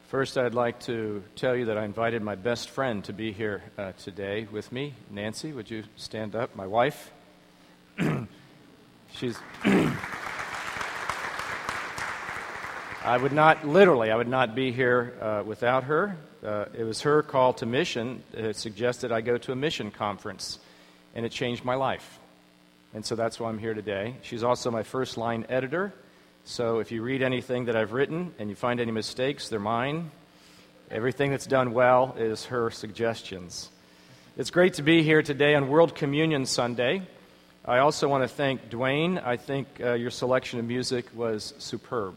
First, I'd like to tell you that I invited my best friend to be here today with me. Nancy, would you stand up? My wife. She's... I would not be here without her. It was her call to mission. It suggested I go to a mission conference, and it changed my life. And so that's why I'm here today. She's also my first-line editor. So if you read anything that I've written and you find any mistakes, they're mine. Everything that's done well is her suggestions. It's great to be here today on World Communion Sunday. I also want to thank Dwayne. I think your selection of music was superb.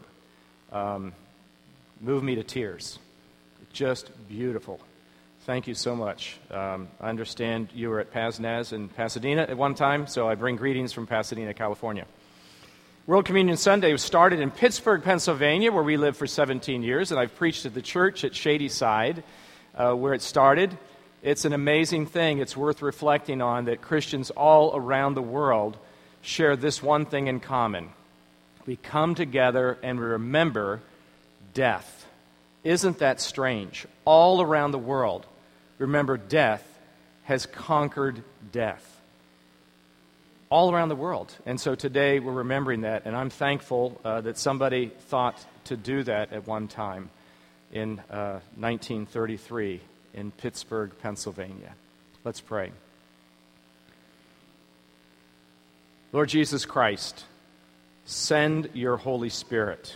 Moved me to tears. Just beautiful. Thank you so much. I understand you were at PASNAS in Pasadena at one time, so I bring greetings from Pasadena, California. World Communion Sunday was started in Pittsburgh, Pennsylvania, where we lived for 17 years, and I've preached at the church at Shadyside, where it started. It's an amazing thing. It's worth reflecting on that Christians all around the world share this one thing in common. We come together and we remember death. Isn't that strange? All around the world, remember death has conquered death. All around the world. And so today we're remembering that, and I'm thankful that somebody thought to do that at one time in 1933 in Pittsburgh, Pennsylvania. Let's pray. Lord Jesus Christ, send your Holy Spirit.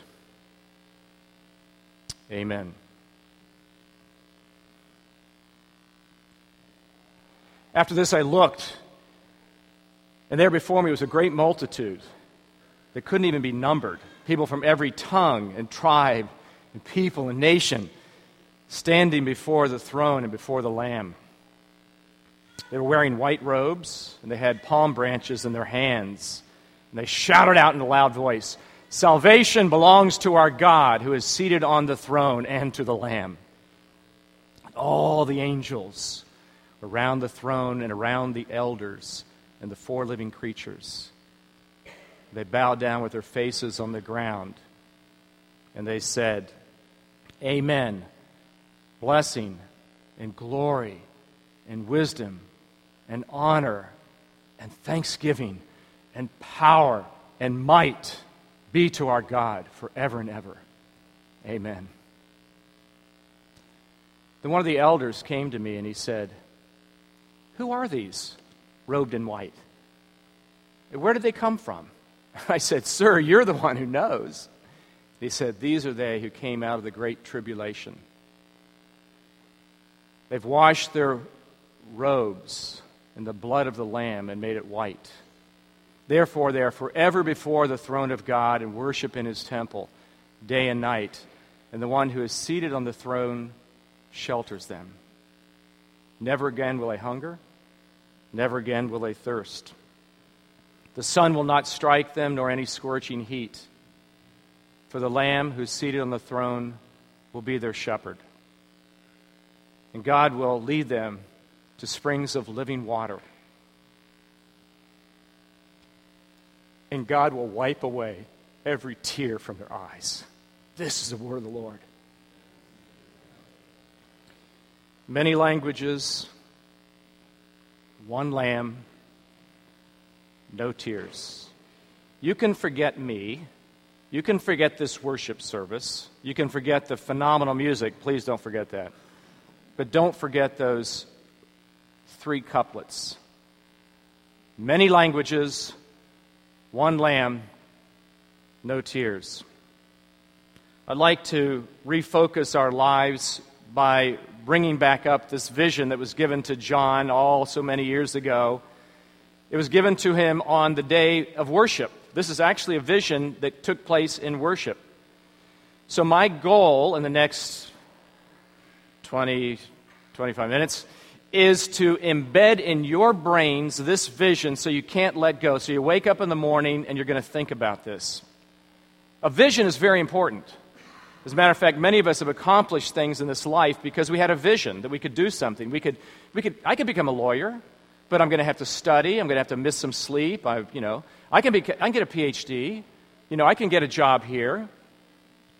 Amen. After this I looked, and there before me was a great multitude that couldn't even be numbered. People from every tongue and tribe and people and nation standing before the throne and before the Lamb. They were wearing white robes, and they had palm branches in their hands. And they shouted out in a loud voice, "Salvation belongs to our God who is seated on the throne and to the Lamb." And all the angels around the throne and around the elders and the four living creatures, they bowed down with their faces on the ground, and they said, "Amen. Blessing and glory and wisdom and honor and thanksgiving and power and might be to our God forever and ever. Amen." Then one of the elders came to me and he said, "Who are these robed in white? Where did they come from?" I said, "Sir, you're the one who knows." He said, "These are they who came out of the great tribulation. They've washed their robes in the blood of the Lamb and made it white. Therefore, they are forever before the throne of God and worship in His temple day and night. And the one who is seated on the throne shelters them. Never again will they hunger. Never again will they thirst. The sun will not strike them, nor any scorching heat. For the Lamb who is seated on the throne will be their shepherd. And God will lead them to springs of living water. And God will wipe away every tear from their eyes." This is the word of the Lord. Many languages, one Lamb, no tears. You can forget me. You can forget this worship service. You can forget the phenomenal music. Please don't forget that. But don't forget those three couplets. Many languages, one Lamb, no tears. I'd like to refocus our lives by bringing back up this vision that was given to John so many years ago. It was given to him on the day of worship. This is actually a vision that took place in worship. So my goal in the next 20, 25 minutes is to embed in your brains this vision so you can't let go. So you wake up in the morning and you're going to think about this. A vision is very important. As a matter of fact, many of us have accomplished things in this life because we had a vision that we could do something. I could become a lawyer, but I'm going to have to study. I'm going to have to miss some sleep. I can get a PhD. I can get a job here.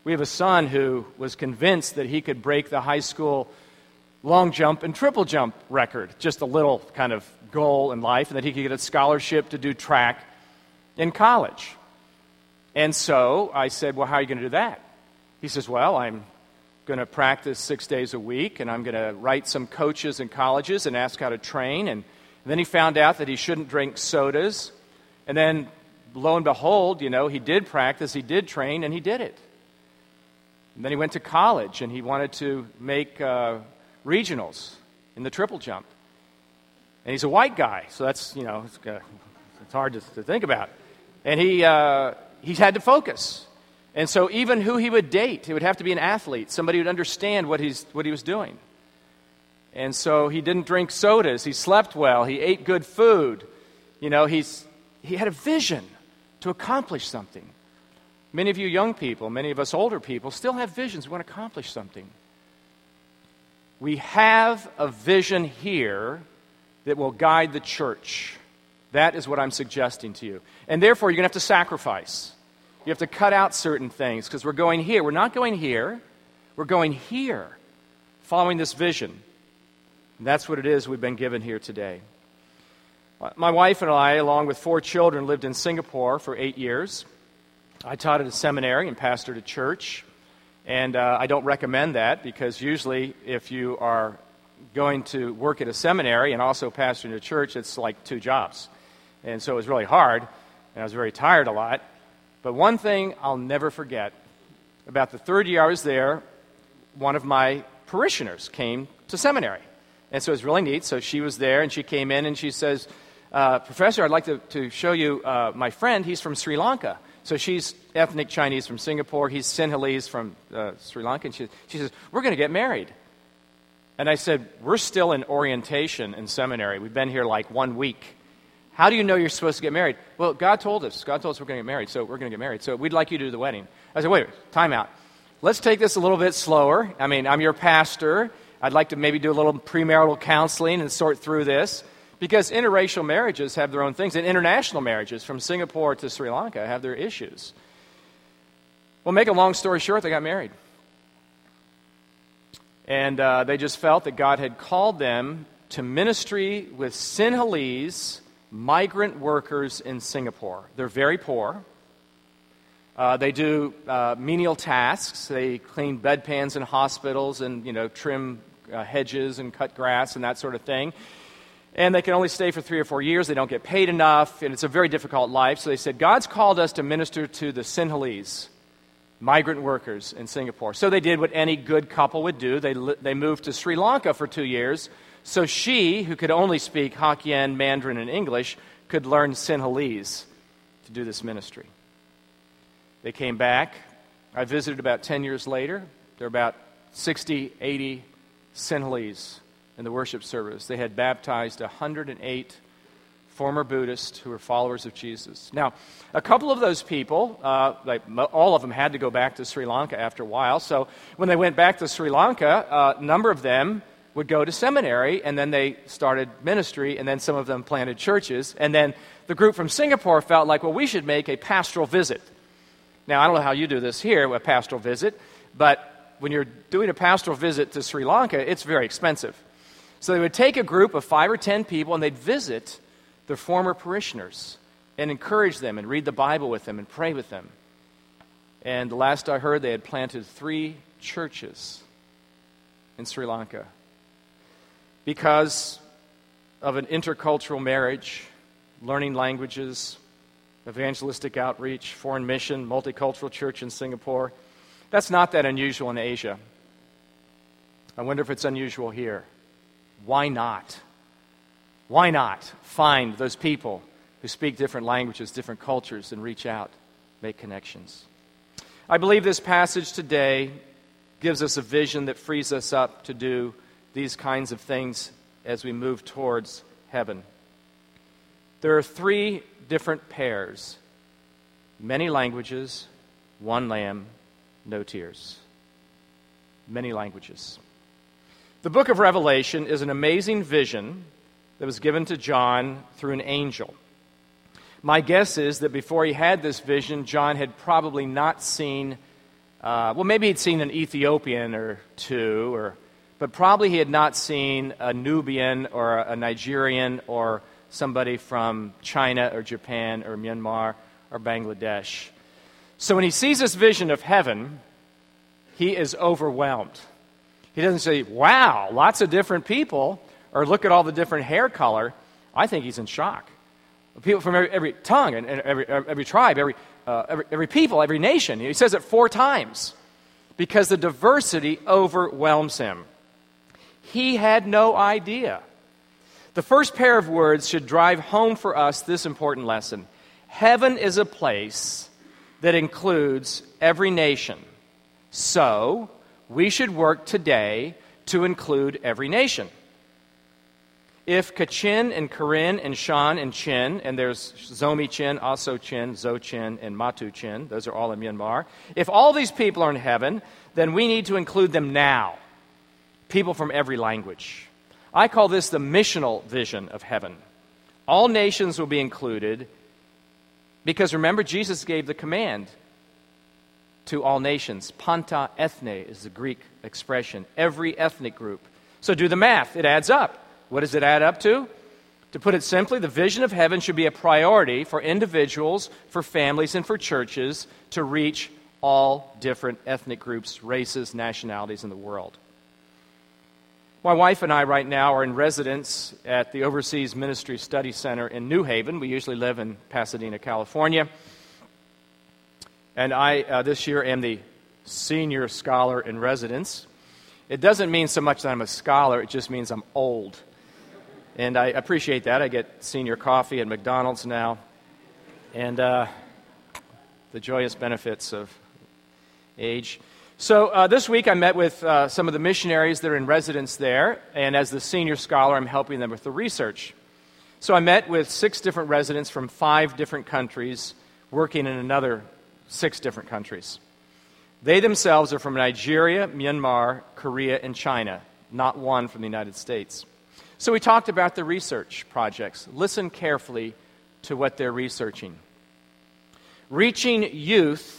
We have a son who was convinced that he could break the high school long jump and triple jump record, just a little kind of goal in life, and that he could get a scholarship to do track in college. And so I said, well, how are you going to do that? He says, well, I'm going to practice 6 days a week, and I'm going to write some coaches in colleges and ask how to train. And then he found out that he shouldn't drink sodas. And then, lo and behold, he did practice, he did train, and he did it. And then he went to college, and he wanted to make regionals in the triple jump. And he's a white guy, so that's, it's hard to think about. And he had to focus. And so even who he would date, it would have to be an athlete, somebody who would understand what he was doing. And so he didn't drink sodas, he slept well, he ate good food. He had a vision to accomplish something. Many of you young people, many of us older people, still have visions. We want to accomplish something. We have a vision here that will guide the church. That is what I'm suggesting to you. And therefore, you're going to have to sacrifice. You have to cut out certain things because we're going here. We're not going here. We're going here, following this vision. And that's what it is we've been given here today. My wife and I, along with 4 children, lived in Singapore for 8 years. I taught at a seminary and pastored a church. And I don't recommend that because usually if you are going to work at a seminary and also pastoring a church, it's like 2 jobs. And so it was really hard, and I was very tired a lot. But one thing I'll never forget, about the 3rd year I was there, one of my parishioners came to seminary. And so it was really neat. So she was there, and she came in, and she says, Professor, I'd like to show you my friend. He's from Sri Lanka. So she's ethnic Chinese from Singapore. He's Sinhalese from Sri Lanka. And she says, we're going to get married. And I said, we're still in orientation in seminary. We've been here like 1 week. How do you know you're supposed to get married? Well, God told us. God told us we're going to get married, so we're going to get married. So we'd like you to do the wedding. I said, wait, time out. Let's take this a little bit slower. I mean, I'm your pastor. I'd like to maybe do a little premarital counseling and sort through this. Because interracial marriages have their own things, and international marriages from Singapore to Sri Lanka have their issues. Well, make a long story short, they got married. And they just felt that God had called them to ministry with Sinhalese migrant workers in Singapore. They're very poor. They do menial tasks. They clean bedpans in hospitals and, trim hedges and cut grass and that sort of thing. And they can only stay for 3 or 4 years. They don't get paid enough, and it's a very difficult life. So they said, God's called us to minister to the Sinhalese migrant workers in Singapore. So they did what any good couple would do. They moved to Sri Lanka for 2 years. So she, who could only speak Hokkien, Mandarin, and English, could learn Sinhalese to do this ministry. They came back. I visited about 10 years later. There were about 60, 80 Sinhalese in the worship service. They had baptized 108 former Buddhists who were followers of Jesus. Now, a couple of those people, all of them had to go back to Sri Lanka after a while. So when they went back to Sri Lanka, a number of them would go to seminary, and then they started ministry, and then some of them planted churches. And then the group from Singapore felt like, well, we should make a pastoral visit. Now, I don't know how you do this here, a pastoral visit, but when you're doing a pastoral visit to Sri Lanka, it's very expensive. So they would take a group of 5 or 10 people, and they'd visit their former parishioners and encourage them and read the Bible with them and pray with them. And the last I heard, they had planted 3 churches in Sri Lanka because of an intercultural marriage, learning languages, evangelistic outreach, foreign mission, multicultural church in Singapore. That's not that unusual in Asia. I wonder if it's unusual here. Why not? Why not find those people who speak different languages, different cultures, and reach out, make connections? I believe this passage today gives us a vision that frees us up to do these kinds of things as we move towards heaven. There are 3 different pairs: many languages, one lamb, no tears. Many languages. The book of Revelation is an amazing vision that was given to John through an angel. My guess is that before he had this vision, John had probably not seen Well, maybe he'd seen an Ethiopian or two, but probably he had not seen a Nubian or a Nigerian or somebody from China or Japan or Myanmar or Bangladesh. So when he sees this vision of heaven, he is overwhelmed. He doesn't say, wow, lots of different people, or look at all the different hair color. I think he's in shock. People from every tongue and every tribe, every people, every nation. He says it 4 times because the diversity overwhelms him. He had no idea. The first pair of words should drive home for us this important lesson. Heaven is a place that includes every nation. So, we should work today to include every nation. If Kachin and Karen and Shan and Chin, and there's Zomi Chin, Aso Chin, Zo Chin, and Matu Chin, those are all in Myanmar. If all these people are in heaven, then we need to include them now. People from every language. I call this the missional vision of heaven. All nations will be included because remember, Jesus gave the command to all nations. Panta ethne is the Greek expression. Every ethnic group. So do the math. It adds up. What does it add up to? To put it simply, the vision of heaven should be a priority for individuals, for families, and for churches to reach all different ethnic groups, races, nationalities in the world. My wife and I right now are in residence at the Overseas Ministry Study Center in New Haven. We usually live in Pasadena, California. And I, this year, am the senior scholar in residence. It doesn't mean so much that I'm a scholar, it just means I'm old. And I appreciate that. I get senior coffee at McDonald's now. And the joyous benefits of age. So this week I met with some of the missionaries that are in residence there, and as the senior scholar, I'm helping them with the research. So I met with 6 different residents from 5 different countries, working in another 6 different countries. They themselves are from Nigeria, Myanmar, Korea, and China, not one from the United States. So we talked about the research projects. Listen carefully to what they're researching. Reaching youth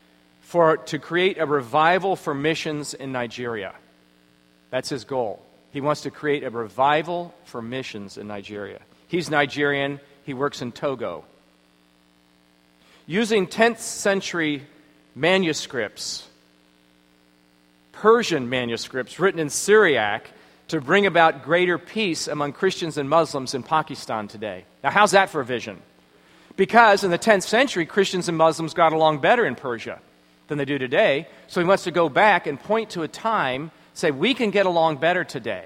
to create a revival for missions in Nigeria. That's his goal. He wants to create a revival for missions in Nigeria. He's Nigerian. He works in Togo. Using 10th century manuscripts, Persian manuscripts written in Syriac to bring about greater peace among Christians and Muslims in Pakistan today. Now, how's that for a vision? Because in the 10th century, Christians and Muslims got along better in Persia than they do today. So he wants to go back and point to a time, say, we can get along better today.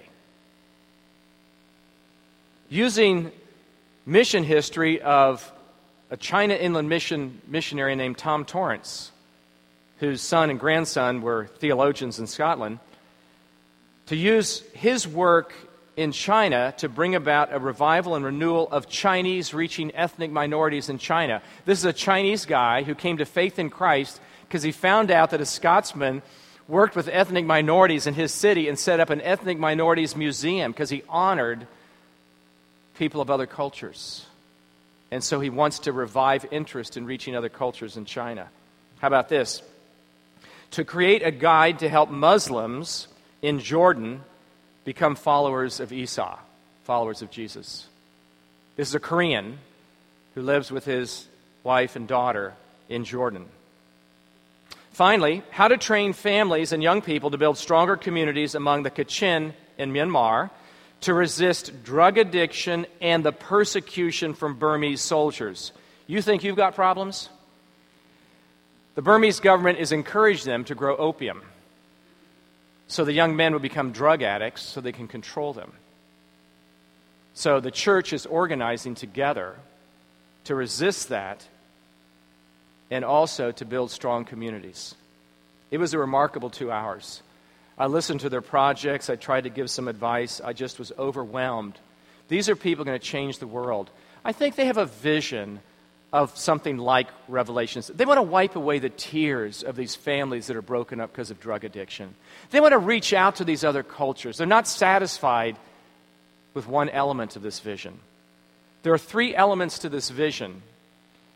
Using mission history of a China Inland missionary named Tom Torrance, whose son and grandson were theologians in Scotland, to use his work in China to bring about a revival and renewal of Chinese reaching ethnic minorities in China. This is a Chinese guy who came to faith in Christ because he found out that a Scotsman worked with ethnic minorities in his city and set up an ethnic minorities museum because he honored people of other cultures. And so he wants to revive interest in reaching other cultures in China. How about this? To create a guide to help Muslims in Jordan become followers of Isa, followers of Jesus. This is a Korean who lives with his wife and daughter in Jordan. Finally, how to train families and young people to build stronger communities among the Kachin in Myanmar to resist drug addiction and the persecution from Burmese soldiers. You think you've got problems? The Burmese government has encouraged them to grow opium so the young men will become drug addicts so they can control them. So the church is organizing together to resist that and also to build strong communities. It was a remarkable 2 hours. I listened to their projects. I tried to give some advice. I just was overwhelmed. These are people going to change the world. I think they have a vision of something like Revelations. They want to wipe away the tears of these families that are broken up because of drug addiction. They want to reach out to these other cultures. They're not satisfied with one element of this vision. There are 3 elements to this vision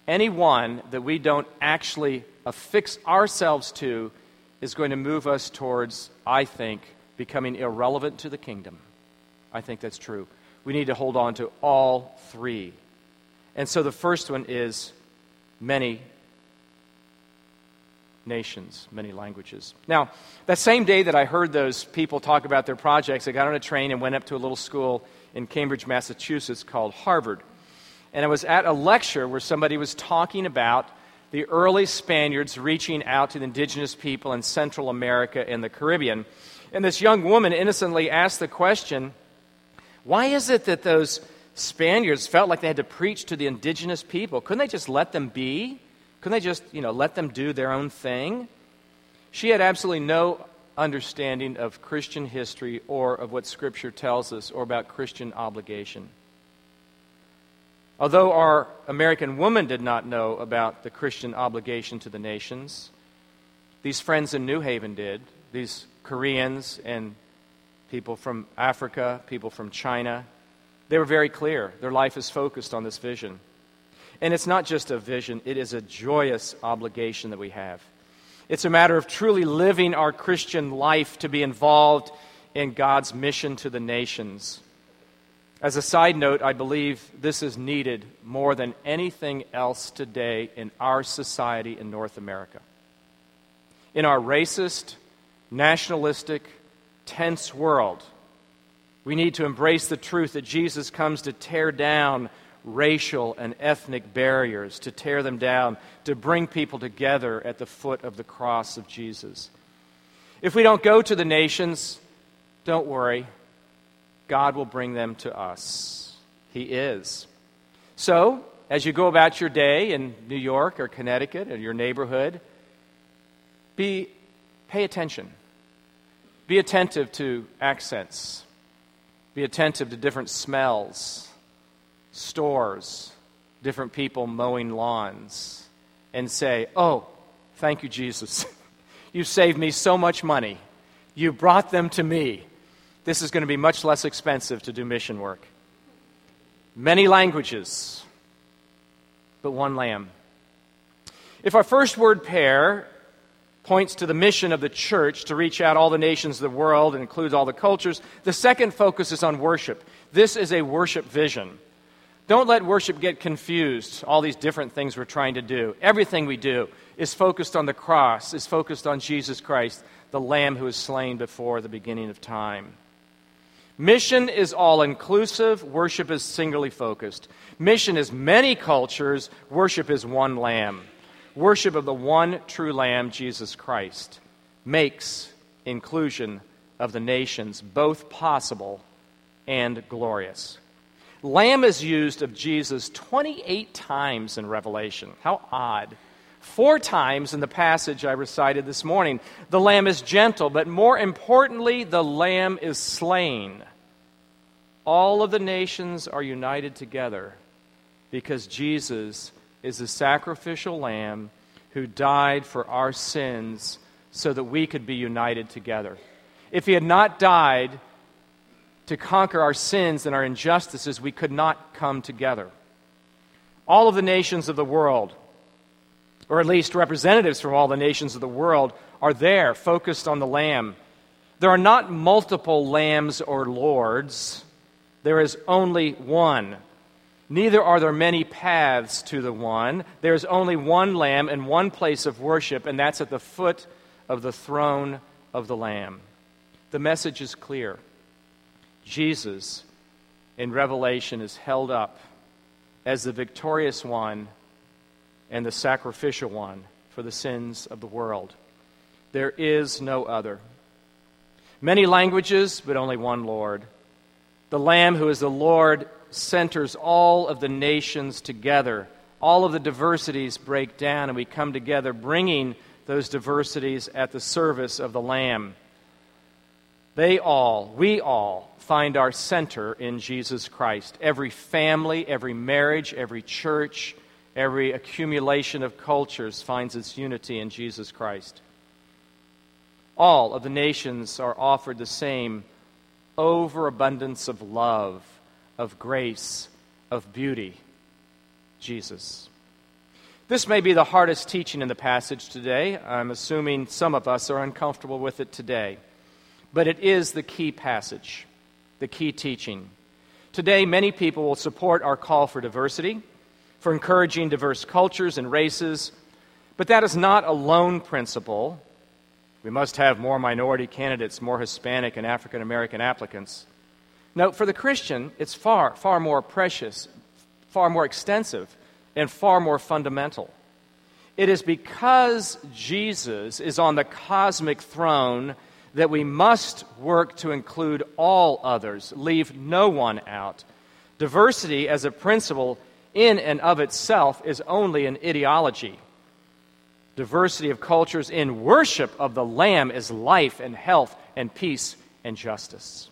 any one that we don't actually affix ourselves to is going to move us towards, I think, becoming irrelevant to the kingdom. I think that's true. We need to hold on to all three. And so the first one is many nations, many languages. Now, that same day that I heard those people talk about their projects, I got on a train and went up to a little school in Cambridge, Massachusetts called Harvard. And I was at a lecture where somebody was talking about the early Spaniards reaching out to the indigenous people in Central America and the Caribbean. And this young woman innocently asked the question, why is it that those Spaniards felt like they had to preach to the indigenous people? Couldn't they just let them be? Couldn't they just, let them do their own thing? She had absolutely no understanding of Christian history or of what Scripture tells us or about Christian obligation. Although our American woman did not know about the Christian obligation to the nations, these friends in New Haven did. These Koreans and people from Africa, people from China, they were very clear. Their life is focused on this vision. And it's not just a vision, it is a joyous obligation that we have. It's a matter of truly living our Christian life to be involved in God's mission to the nations. As a side note, I believe this is needed more than anything else today in our society in North America. In our racist, nationalistic, tense world, we need to embrace the truth that Jesus comes to tear down racial and ethnic barriers, to tear them down, to bring people together at the foot of the cross of Jesus. If we don't go to the nations, don't worry. God will bring them to us. He is. So, as you go about your day in New York or Connecticut or your neighborhood, pay attention. Be attentive to accents. Be attentive to different smells, stores, different people mowing lawns, and say, oh, thank you, Jesus. You saved me so much money. You brought them to me. This is going to be much less expensive to do mission work. Many languages, but one Lamb. If our first word pair points to the mission of the church to reach out all the nations of the world and includes all the cultures, the second focuses on worship. This is a worship vision. Don't let worship get confused, all these different things we're trying to do. Everything we do is focused on the cross, is focused on Jesus Christ, the Lamb who was slain before the beginning of time. Mission is all-inclusive. Worship is singularly focused. Mission is many cultures. Worship is one Lamb. Worship of the one true Lamb, Jesus Christ, makes inclusion of the nations both possible and glorious. Lamb is used of Jesus 28 times in Revelation. How odd. 4 times in the passage I recited this morning. The Lamb is gentle, but more importantly, the Lamb is slain. All of the nations are united together because Jesus is the sacrificial Lamb who died for our sins so that we could be united together. If he had not died to conquer our sins and our injustices, we could not come together. All of the nations of the world, or at least representatives from all the nations of the world, are there, focused on the Lamb. There are not multiple lambs or lords. There is only one. Neither are there many paths to the one. There is only one Lamb and one place of worship, and that's at the foot of the throne of the Lamb. The message is clear. Jesus, in Revelation, is held up as the victorious one and the sacrificial one for the sins of the world. There is no other. Many languages, but only one Lord. The Lamb who is the Lord centers all of the nations together. All of the diversities break down, and we come together bringing those diversities at the service of the Lamb. We all find our center in Jesus Christ. Every family, every marriage, every church, every accumulation of cultures finds its unity in Jesus Christ. All of the nations are offered the same overabundance of love, of grace, of beauty, Jesus. This may be the hardest teaching in the passage today. I'm assuming some of us are uncomfortable with it today. But it is the key passage, the key teaching. Today, many people will support our call for diversity, for encouraging diverse cultures and races, but that is not a lone principle. We must have more minority candidates, more Hispanic and African American applicants. No, for the Christian, it's far, far more precious, far more extensive, and far more fundamental. It is because Jesus is on the cosmic throne that we must work to include all others, leave no one out. Diversity as a principle in and of itself is only an ideology. Diversity of cultures in worship of the Lamb is life and health and peace and justice.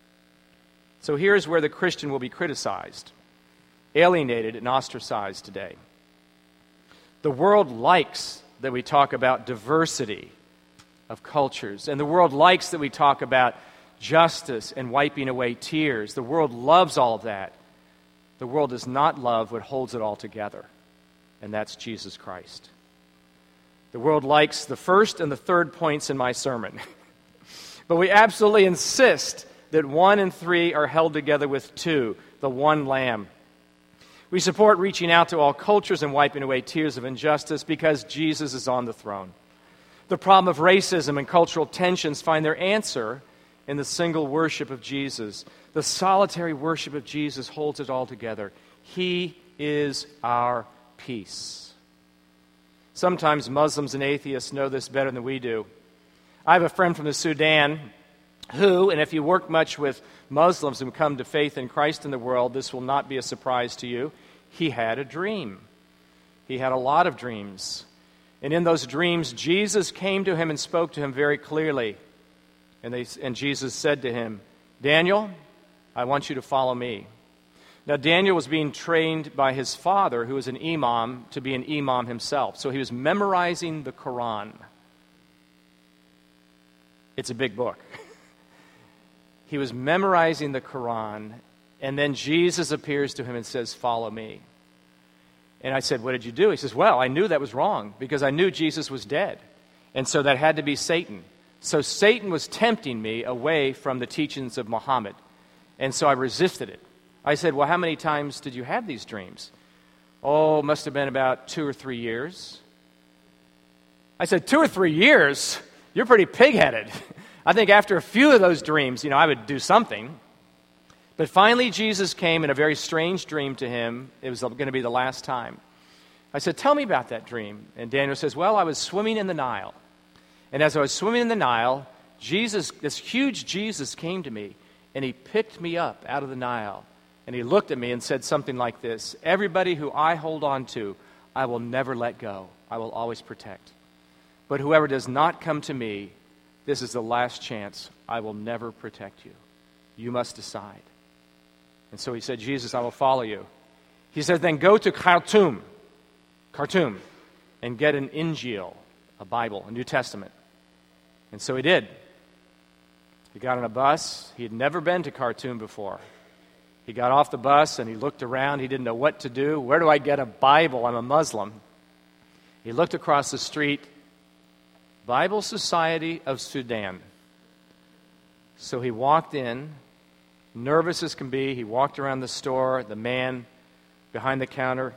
So here's where the Christian will be criticized, alienated and ostracized today. The world likes that we talk about diversity of cultures, and the world likes that we talk about justice and wiping away tears. The world loves all of that. The world does not love what holds it all together, and that's Jesus Christ. The world likes the first and the third points in my sermon, but we absolutely insist that 1 and 3 are held together with 2, the one Lamb. We support reaching out to all cultures and wiping away tears of injustice because Jesus is on the throne. The problem of racism and cultural tensions find their answer in the single worship of Jesus. The solitary worship of Jesus holds it all together. He is our peace. Sometimes Muslims and atheists know this better than we do. I have a friend from the Sudan who, and if you work much with Muslims who come to faith in Christ in the world, this will not be a surprise to you. He had a dream. He had a lot of dreams. And in those dreams, Jesus came to him and spoke to him very clearly. And Jesus said to him, "Daniel, I want you to follow me." Now, Daniel was being trained by his father, who was an imam, to be an imam himself. So he was memorizing the Quran. It's a big book. He was memorizing the Quran, and then Jesus appears to him and says, "Follow me." And I said, "What did you do?" He says, "Well, I knew that was wrong because I knew Jesus was dead. And so that had to be Satan. So Satan was tempting me away from the teachings of Muhammad. And so I resisted it." I said, "Well, how many times did you have these dreams?" "Oh, it must have been about 2 or 3 years." I said, 2 or 3 years? You're pretty pig-headed. I think after a few of those dreams, I would do something. But finally, Jesus came in a very strange dream to him. It was going to be the last time. I said, "Tell me about that dream." And Daniel says, "Well, I was swimming in the Nile. And as I was swimming in the Nile, this huge Jesus came to me, and he picked me up out of the Nile. And he looked at me and said something like this: 'Everybody who I hold on to, I will never let go. I will always protect. But whoever does not come to me, this is the last chance. I will never protect you. You must decide.' And so he said, 'Jesus, I will follow you.' He said, 'Then go to Khartoum, and get an Injil, a Bible, a New Testament.' And so he did. He got on a bus. He had never been to Khartoum before. He got off the bus and he looked around. He didn't know what to do. Where do I get a Bible? I'm a Muslim. He looked across the street. Bible Society of Sudan. So he walked in, nervous as can be. He walked around the store. The man behind the counter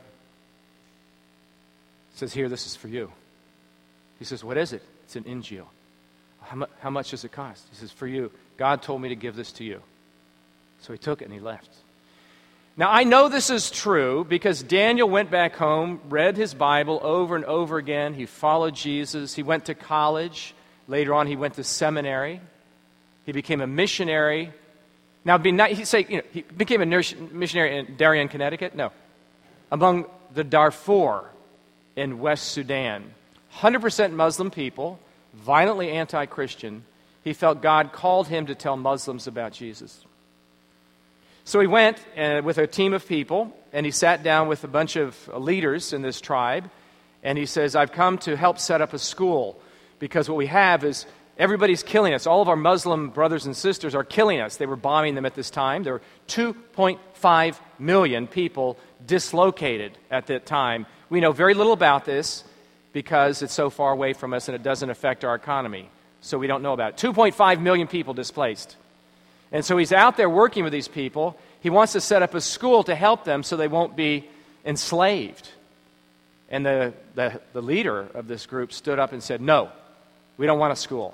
says, "Here, this is for you." He says, "What is it?" "It's an Injil." How much does it cost?" He says, "For you. God told me to give this to you." So he took it and he left. Now, I know this is true because Daniel went back home, read his Bible over and over again. He followed Jesus. He went to college. Later on, he went to seminary. He became a missionary. Now, it'd be nice, he became a missionary in Darien, Connecticut? No. Among the Darfur in West Sudan. 100% Muslim people, violently anti-Christian. He felt God called him to tell Muslims about Jesus. So he went with a team of people, and he sat down with a bunch of leaders in this tribe, and he says, "I've come to help set up a school, because what we have is everybody's killing us. All of our Muslim brothers and sisters are killing us." They were bombing them at this time. There were 2.5 million people dislocated at that time We know very little about this because it's so far away from us and it doesn't affect our economy. So we don't know about it. 2.5 million people displaced. And so he's out there working with these people. He wants to set up a school to help them so they won't be enslaved. And the leader of this group stood up and said, "No, we don't want a school.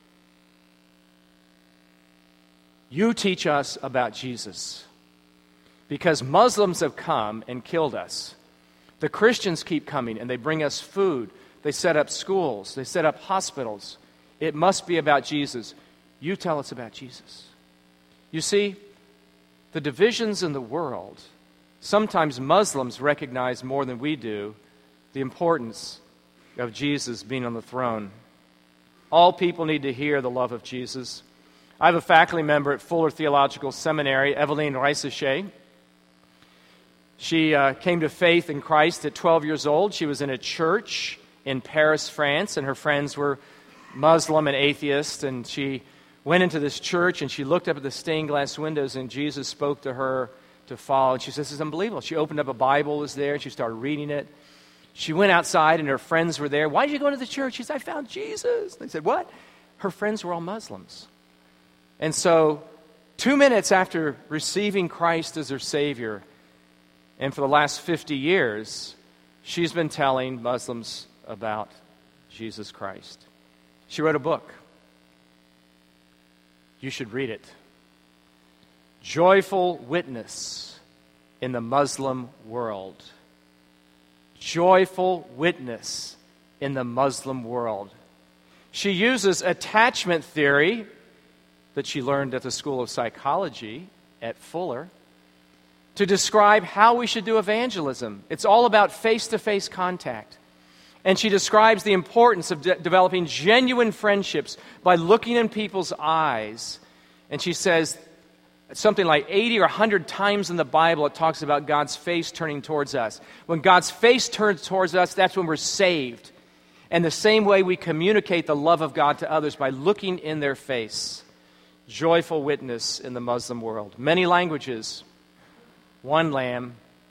You teach us about Jesus. Because Muslims have come and killed us. The Christians keep coming and they bring us food. They set up schools. They set up hospitals. It must be about Jesus. You tell us about Jesus." You see, the divisions in the world, sometimes Muslims recognize more than we do the importance of Jesus being on the throne. All people need to hear the love of Jesus. I have a faculty member at Fuller Theological Seminary, Eveline Reissachet. She came to faith in Christ at 12 years old. She was in a church in Paris, France, and her friends were Muslim and atheist, and she went into this church and she looked up at the stained glass windows and Jesus spoke to her to follow. And she says, "This is unbelievable." She opened up a Bible, was there, and she started reading it. She went outside and her friends were there. "Why did you go to the church?" She said, "I found Jesus." They said, "What?" Her friends were all Muslims. And so 2 minutes after receiving Christ as her Savior, and for the last 50 years, she's been telling Muslims about Jesus Christ. She wrote a book. You should read it. Joyful Witness in the Muslim World. Joyful Witness in the Muslim World. She uses attachment theory that she learned at the School of Psychology at Fuller to describe how we should do evangelism. It's all about face-to-face contact. And she describes the importance of developing genuine friendships by looking in people's eyes. And she says something like 80 or 100 times in the Bible it talks about God's face turning towards us. When God's face turns towards us, that's when we're saved. And the same way we communicate the love of God to others by looking in their face. Joyful Witness in the Muslim World. Many languages, one lamb,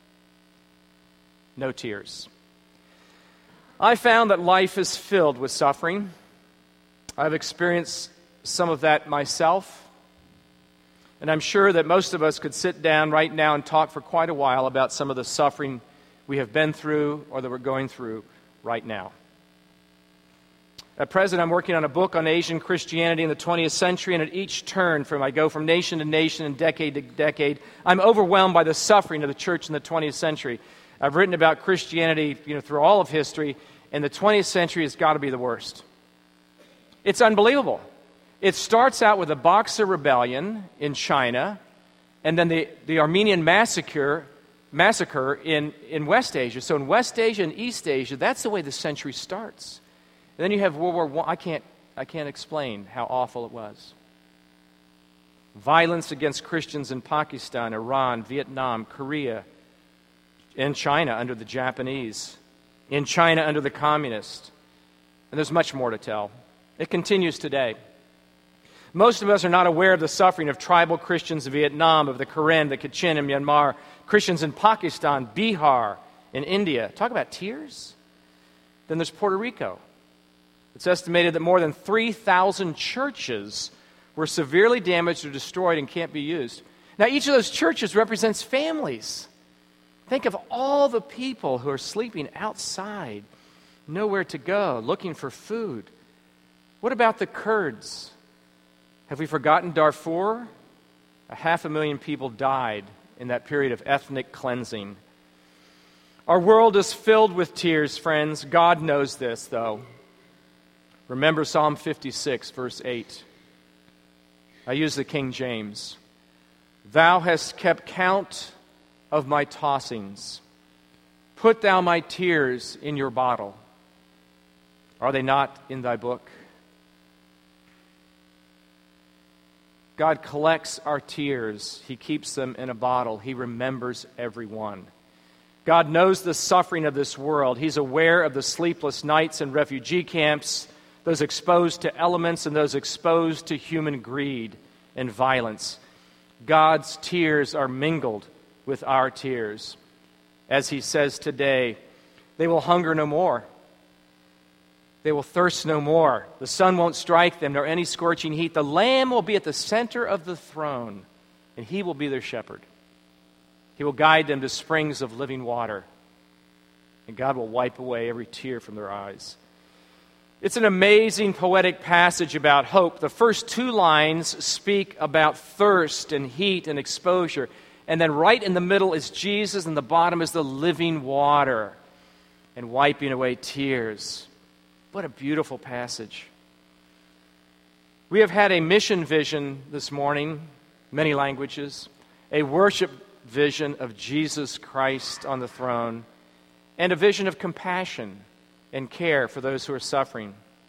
no tears. I found that life is filled with suffering. I've experienced some of that myself. And I'm sure that most of us could sit down right now and talk for quite a while about some of the suffering we have been through or that we're going through right now. At present, I'm working on a book on Asian Christianity in the 20th century, and at each turn, I go from nation to nation and decade to decade, I'm overwhelmed by the suffering of the church in the 20th century. I've written about Christianity, through all of history, and the 20th century has got to be the worst. It's unbelievable. It starts out with the Boxer Rebellion in China, and then the Armenian massacre in West Asia. So in West Asia and East Asia, that's the way the century starts. And then you have World War I. I can't explain how awful it was. Violence against Christians in Pakistan, Iran, Vietnam, Korea, in China under the Japanese, in China under the communists. And there's much more to tell. It continues today. Most of us are not aware of the suffering of tribal Christians in Vietnam, of the Karen, the Kachin in Myanmar, Christians in Pakistan, Bihar, in India. Talk about tears. Then there's Puerto Rico. It's estimated that more than 3,000 churches were severely damaged or destroyed and can't be used. Now, each of those churches represents families. Think of all the people who are sleeping outside, nowhere to go, looking for food. What about the Kurds? Have we forgotten Darfur? 500,000 people died in that period of ethnic cleansing. Our world is filled with tears, friends. God knows this, though. Remember Psalm 56, verse 8. I use the King James. Thou hast kept count of my tossings. Put thou my tears in your bottle. Are they not in thy book? God collects our tears. He keeps them in a bottle. He remembers every one. God knows the suffering of this world. He's aware of the sleepless nights in refugee camps, those exposed to elements and those exposed to human greed and violence. God's tears are mingled with our tears. As he says today, They will hunger no more. They will thirst no more. The sun won't strike them, nor any scorching heat. The Lamb will be at the center of the throne, and he will be their shepherd. He will guide them to springs of living water, and God will wipe away every tear from their eyes. It's an amazing poetic passage about hope. The first 2 lines speak about thirst and heat and exposure. And then right in the middle is Jesus, and the bottom is the living water and wiping away tears. What a beautiful passage. We have had a mission vision this morning, many languages, a worship vision of Jesus Christ on the throne, and a vision of compassion and care for those who are suffering.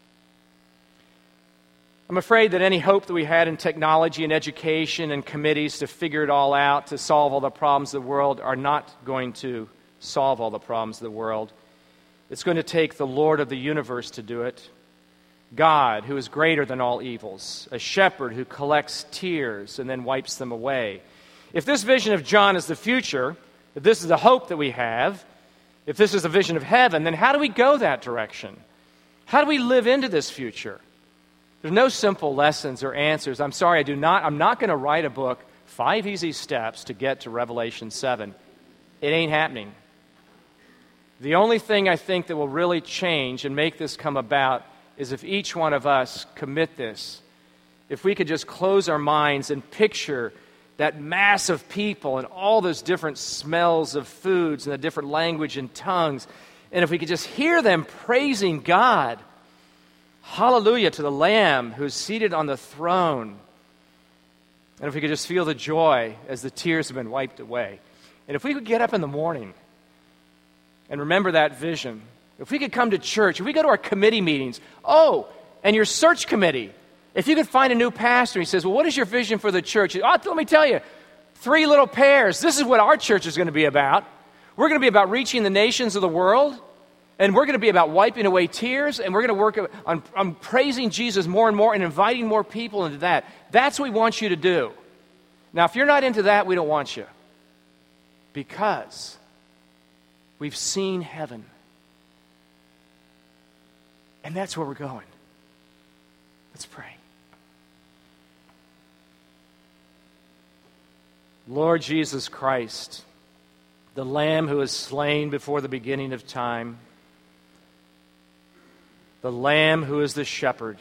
I'm afraid that any hope that we had in technology and education and committees to figure it all out, to solve all the problems of the world, are not going to solve all the problems of the world. It's going to take the Lord of the universe to do it. God, who is greater than all evils, a shepherd who collects tears and then wipes them away. If this vision of John is the future, if this is the hope that we have, if this is a vision of heaven, then how do we go that direction? How do we live into this future? There's no simple lessons or answers. I'm not going to write a book, 5 Easy Steps to Get to Revelation 7. It ain't happening. The only thing I think that will really change and make this come about is if each one of us commit this. If we could just close our minds and picture that mass of people and all those different smells of foods and the different language and tongues, and if we could just hear them praising God, hallelujah to the Lamb who's seated on the throne, and if we could just feel the joy as the tears have been wiped away, and if we could get up in the morning and remember that vision, if we could come to church, if we go to our committee meetings, and your search committee, if you could find a new pastor, he says, well, what is your vision for the church? Let me tell you, 3 little pairs. This is what our church is going to be about. We're going to be about reaching the nations of the world, and we're going to be about wiping away tears, and we're going to work on praising Jesus more and more and inviting more people into that. That's what we want you to do. Now, if you're not into that, we don't want you. Because we've seen heaven. And that's where we're going. Let's pray. Lord Jesus Christ, the Lamb who is slain before the beginning of time, the Lamb who is the shepherd,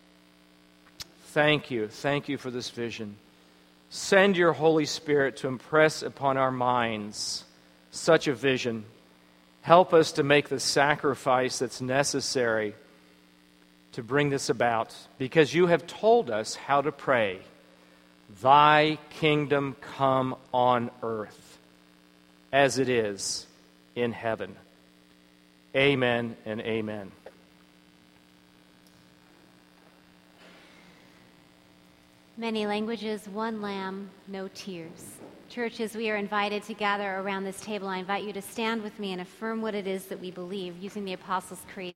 thank you for this vision. Send your Holy Spirit to impress upon our minds such a vision. Help us to make the sacrifice that's necessary to bring this about, because you have told us how to pray. Thy kingdom come on earth as it is in heaven. Amen and amen. Many languages, one lamb, no tears. Churches, we are invited to gather around this table. I invite you to stand with me and affirm what it is that we believe using the Apostles' Creed.